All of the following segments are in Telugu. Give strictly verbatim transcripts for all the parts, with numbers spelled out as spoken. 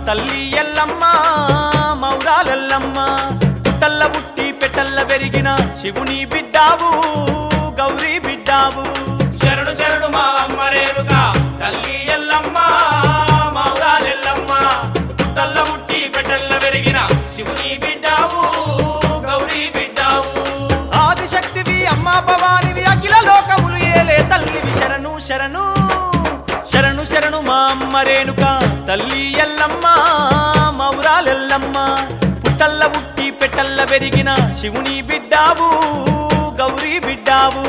తల్లి ఎల్లమ్మ మౌరాలెల్లమ్మ పుట్టల్ల పుట్టి పెట్టల్ల పెరిగిన శివుని బిడ్డావు గౌరీ బిడ్డావు శరణు శరణు మా అమ్మ రేణుక తల్లి ఎల్లమ్మ మౌరాలెల్లమ్మ పుట్టల్ల పుట్టి పెట్టల్ల పెరిగిన శివుని బిడ్డావు గౌరీ బిడ్డావు ఆదిశక్తివి అమ్మ భవానివి అఖిల లోకములు ఏలే తల్లివి శరణు శరణు శరణు శరణు మా అమ్మ రేణుక తల్లి ఎల్లమ్మ మౌరాలెల్లమ్మ పుట్టల్ల పుట్టి పెట్టల్ల పెరిగిన శివుని బిడ్డావు గౌరీ బిడ్డావు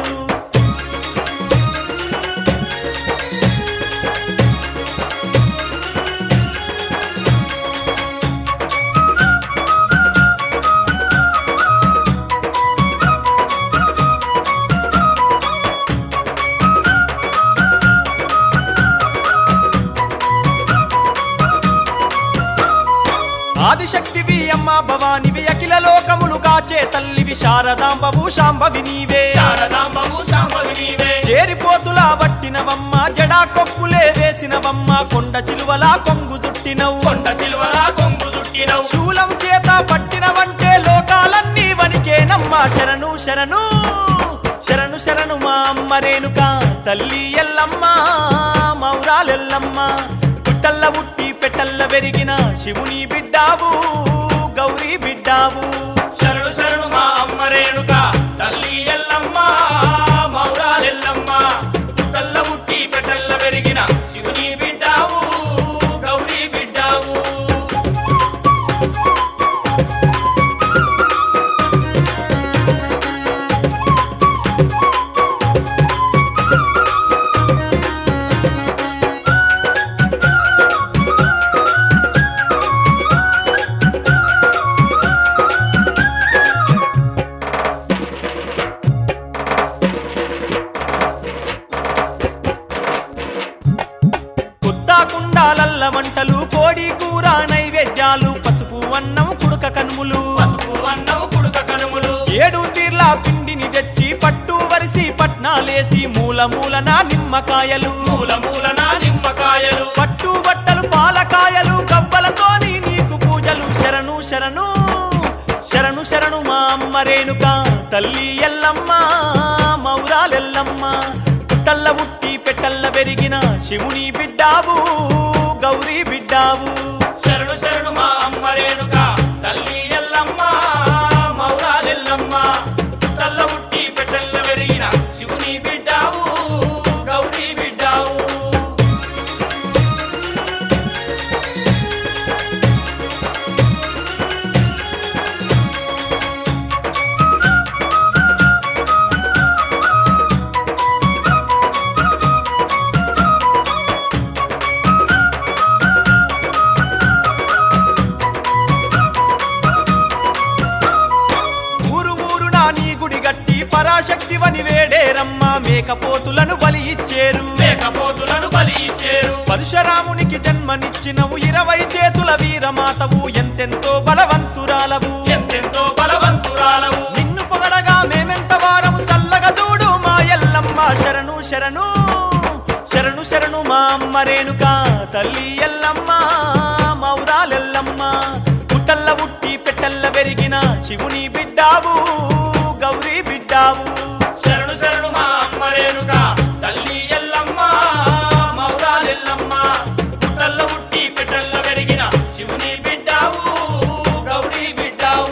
ఆదిశక్తివి అమ్మ భవానివి అఖిల లోకములు కాచే తల్లివి శారదాంబవు శాంభవి నీవే శారదాంబవు శాంభవి నీవే చేరిపోతులా పట్టినవమ్మ జడా కొప్పులే వేసినవమ్మ కొండ చిలువలా కొంగు చుట్టినవు కొండ చిలువలా కొంగు చుట్టినవు శూలం చేత పట్టినవంటే లోకాలన్నీ వనికేనమ్మ శరణు శరణు శరణు శరణు మా అమ్మ రేణుక తల్లి ఎల్లమ్మ మౌరాలెల్లమ్మ పుట్టల్ల పుట్టి పెట్టల్ల పెరిగిన శివుని బిడ్డావు గౌరీ బిడ్డావు శరణు శరణు మా అమ్మ రేణుక తల్లి ఎల్లమ్మ మౌరాలెల్లమ్మ పుట్టల్ల పుట్టి పెట్టల్ల పెరిగిన శివుని బిడ్డావు గౌరీ బిడ్డావు కుండాలల్ల వంటలు కోడి కూర నైవేద్యాలు పసుపు అన్నం కుడుక కనుములు పసుపు అన్నం కుడుక కనుములు ఏడు తీర్ల పిండిని తెచ్చి పట్టు వరిసి పట్నాలేసి మూల మూలన నిమ్మకాయలు మూల మూలన నిమ్మకాయలు పట్టు బట్టలు పాలకాయలు కవ్వలతోని నీకు పూజలు శరణు శరణు శరణు శరణు మా అమ్మ రేణుక తల్లి ఎల్లమ్మ మౌరాలెల్లమ్మ పుట్టల్ల పుట్టి పెట్టల్ల పెరిగిన శివుని బిడ్డావు గౌరీ బిడ్డావు శరణు శరణు మా అమ్మ రేణుక తల్లి ఎల్లమ్మ మౌరాలెల్లమ్మ పుట్టల్ల పుట్టి పెట్టల్ల పెరిగిన శివుని బిడ్డావు గౌరీ బిడ్డావు పరాశక్తివని వేడేరమ్మ మేకపోతులను బలి ఇచ్చేరు మేకపోతులను బలి ఇచ్చేరు పరశురామునికి జన్మనిచ్చినవు ఇరవై చేతుల వీరమాతవు ఎంతెంతో బలవంతురాలవు ఎంతెంతో బలవంతురాలవు నిన్ను పొగడగా మేమెంత వారము సల్లగా దూడు మా ఎల్లమ్మ శరణు శరణు శరణు శరణు మా అమ్మ రేణుక తల్లి ఎల్లమ్మ మౌరాలెల్లమ్మ పుట్టల్ల పుట్టి పెట్టల్ల పెరిగిన శివుని బిడ్డావు గౌరీ బిడ్డావు శరణు శరణు మా అమ్మ రేణుక తల్లి ఎల్లమ్మ మౌరాలెల్లమ్మ పుట్టల్ల పుట్టి పెట్టల్ల పెరిగిన శివుని బిడ్డావు గౌరీ బిడ్డావు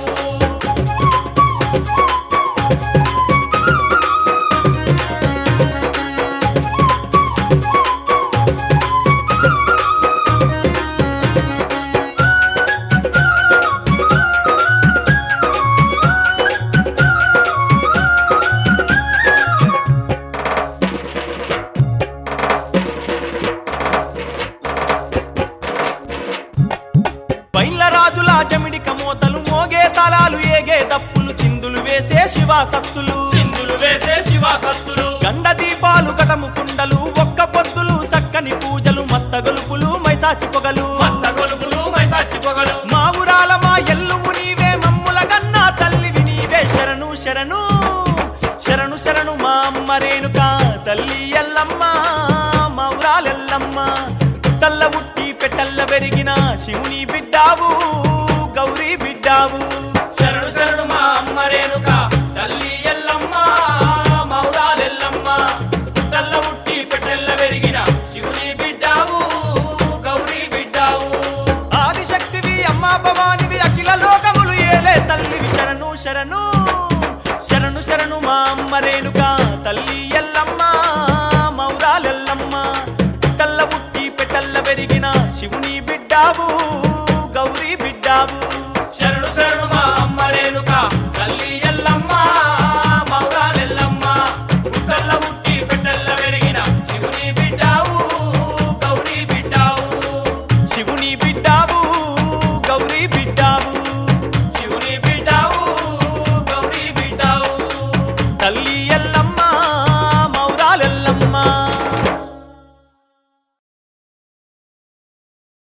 రాజుల జమిడిక మోతలు మోగే తలాలు ఏగే దప్పులు చిందులు వేసే శివాసత్తులు చిందులు వేసే శివాసత్తులు గండ దీపాలు కటము కుండలు ఒక్క పొద్దులు సక్కని పూజలు మత్త గొలుపులు మైసాచి పొగలు మత్త గొలుపులు మైసాచి పొగలు మా ఊరాల మా ఎల్లుము నీవే మమ్ముల గన్నా తల్లివి నీవే శరణు శరణు శరణు శరణు మా అమ్మ రేణుక తల్లి ఎల్లమ్మ మా ఊరాలెల్లమ్మ పుట్టల్ల ఉట్టి పెట్టల్ల పెట్టెల్ల పెరిగిన శివుని బిడ్డావు గౌరీ బిడ్డావు శరణు శరణు మా అమ్మ రేణుక తల్లి ఎల్లమ్మ మౌరాలెల్లమ్మ పుట్టల్ల పుట్టి పెట్టెల్ల పెరిగిన శివుని బిడ్డావు గౌరీ బిడ్డావు ఆదిశక్తివి అమ్మా భవానివి అఖిల లోకములు ఏలే తల్లివి శరణు శరణు శరణు శరణు మా అమ్మ రేణుక తల్లి ఎల్లమ్మ మౌరాలెల్లమ్మ పుట్టల్ల పుట్టి పెట్టెల్ల పెరిగిన శివుని బిడ్డావు గౌరీ బిడ్డావు శరణు శరణు మా అమ్మ రేణుక తల్లి ఎల్లమ్మ మౌరాలెల్లమ్మ పుట్టల్ల పుట్టి పెట్టెల్ల పెరిగిన శివుని బిడ్డావు గౌరీ బిడ్డావు శివుని బిడ్డావు గౌరీ బిడ్డావు శివుని బిడ్డావు గౌరీ బిడ్డావు తల్లి ఎల్ల